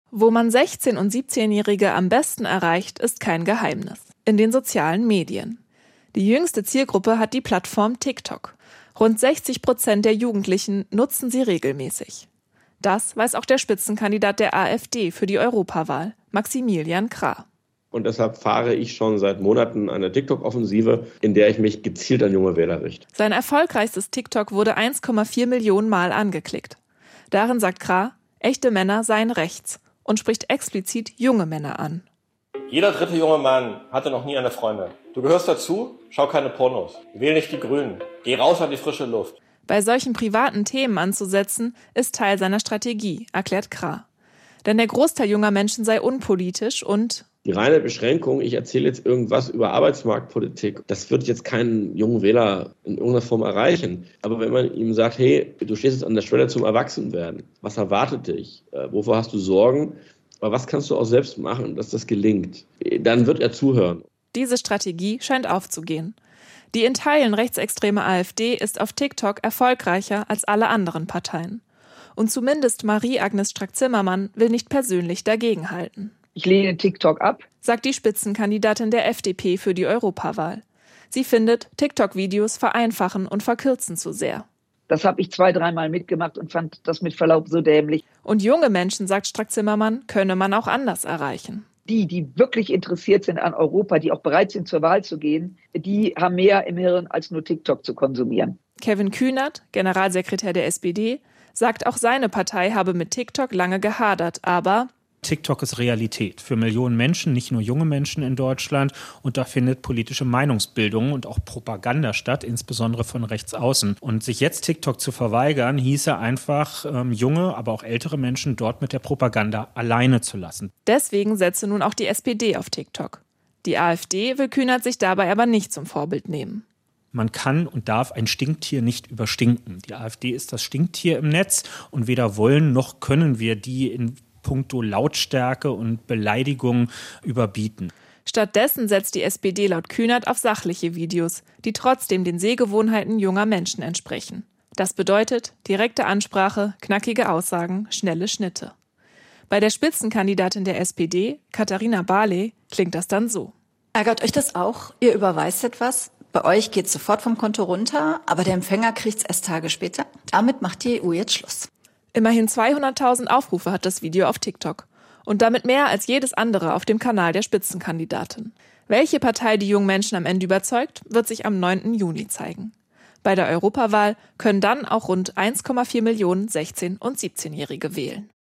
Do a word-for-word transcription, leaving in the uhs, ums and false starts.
Wo man sechzehn- und siebzehnjährige am besten erreicht, ist kein Geheimnis. In den sozialen Medien. Die jüngste Zielgruppe hat die Plattform TikTok. Rund sechzig Prozent der Jugendlichen nutzen sie regelmäßig. Das weiß auch der Spitzenkandidat der AfD für die Europawahl, Maximilian Krah. Und deshalb fahre ich schon seit Monaten eine TikTok-Offensive, in der ich mich gezielt an junge Wähler richte. Sein erfolgreichstes TikTok wurde eins Komma vier Millionen Mal angeklickt. Darin sagt Krah, echte Männer seien rechts und spricht explizit junge Männer an. Jeder dritte junge Mann hatte noch nie eine Freundin. Du gehörst dazu, schau keine Pornos. Wähl nicht die Grünen. Geh raus an die frische Luft. Bei solchen privaten Themen anzusetzen, ist Teil seiner Strategie, erklärt Krah. Denn der Großteil junger Menschen sei unpolitisch und die reine Beschränkung, ich erzähle jetzt irgendwas über Arbeitsmarktpolitik, das wird jetzt keinen jungen Wähler in irgendeiner Form erreichen. Aber wenn man ihm sagt, hey, du stehst jetzt an der Schwelle zum Erwachsenwerden, was erwartet dich, äh, wovor hast du Sorgen, aber was kannst du auch selbst machen, dass das gelingt, dann wird er zuhören. Diese Strategie scheint aufzugehen. Die in Teilen rechtsextreme AfD ist auf TikTok erfolgreicher als alle anderen Parteien. Und zumindest Marie-Agnes Strack-Zimmermann will nicht persönlich dagegenhalten. Ich lehne TikTok ab, sagt die Spitzenkandidatin der F D P für die Europawahl. Sie findet, TikTok-Videos vereinfachen und verkürzen zu sehr. Das habe ich zwei, dreimal mitgemacht und fand das mit Verlaub so dämlich. Und junge Menschen, sagt Strack-Zimmermann, könne man auch anders erreichen. Die, die wirklich interessiert sind an Europa, die auch bereit sind, zur Wahl zu gehen, die haben mehr im Hirn, als nur TikTok zu konsumieren. Kevin Kühnert, Generalsekretär der S P D, sagt, auch seine Partei habe mit TikTok lange gehadert, aber TikTok ist Realität für Millionen Menschen, nicht nur junge Menschen in Deutschland. Und da findet politische Meinungsbildung und auch Propaganda statt, insbesondere von rechts außen. Und sich jetzt TikTok zu verweigern, hieße einfach, ähm, junge, aber auch ältere Menschen dort mit der Propaganda alleine zu lassen. Deswegen setze nun auch die S P D auf TikTok. Die AfD will Kühnert sich dabei aber nicht zum Vorbild nehmen. Man kann und darf ein Stinktier nicht überstinken. Die AfD ist das Stinktier im Netz und weder wollen noch können wir die in puncto Lautstärke und Beleidigung überbieten. Stattdessen setzt die S P D laut Kühnert auf sachliche Videos, die trotzdem den Sehgewohnheiten junger Menschen entsprechen. Das bedeutet direkte Ansprache, knackige Aussagen, schnelle Schnitte. Bei der Spitzenkandidatin der S P D, Katharina Barley, klingt das dann so. Ärgert euch das auch? Ihr überweist etwas? Bei euch geht es sofort vom Konto runter, aber der Empfänger kriegt es erst Tage später. Damit macht die E U jetzt Schluss. Immerhin zweihunderttausend Aufrufe hat das Video auf TikTok. Und damit mehr als jedes andere auf dem Kanal der Spitzenkandidatin. Welche Partei die jungen Menschen am Ende überzeugt, wird sich am neunten Juni zeigen. Bei der Europawahl können dann auch rund eins Komma vier Millionen sechzehn- und siebzehnjährige wählen.